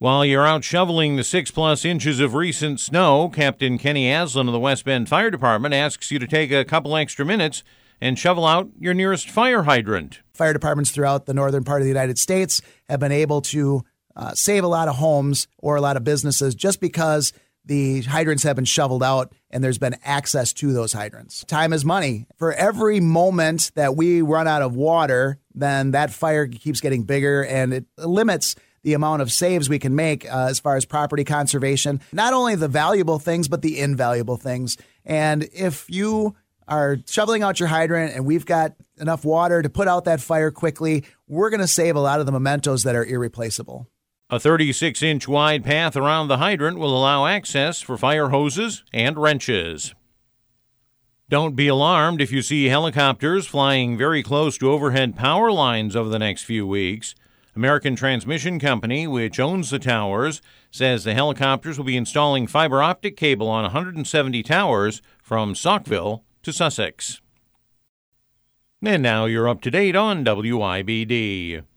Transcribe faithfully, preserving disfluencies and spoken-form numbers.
While you're out shoveling the six-plus inches of recent snow, Captain Kenny Aslan of the West Bend Fire Department asks you to take a couple extra minutes and shovel out your nearest fire hydrant. Fire departments throughout the northern part of the United States have been able to uh, save a lot of homes or a lot of businesses just because the hydrants have been shoveled out and there's been access to those hydrants. Time is money. For every moment that we run out of water, then that fire keeps getting bigger and it limits the amount of saves we can make uh, as far as property conservation, not only the valuable things, but the invaluable things. And if you are shoveling out your hydrant and we've got enough water to put out that fire quickly, we're going to save a lot of the mementos that are irreplaceable. A thirty-six inch wide path around the hydrant will allow access for fire hoses and wrenches. Don't be alarmed if you see helicopters flying very close to overhead power lines over the next few weeks. American Transmission Company, which owns the towers, says the helicopters will be installing fiber optic cable on one hundred seventy towers from Saukville to Sussex. And now you're up to date on W I B D.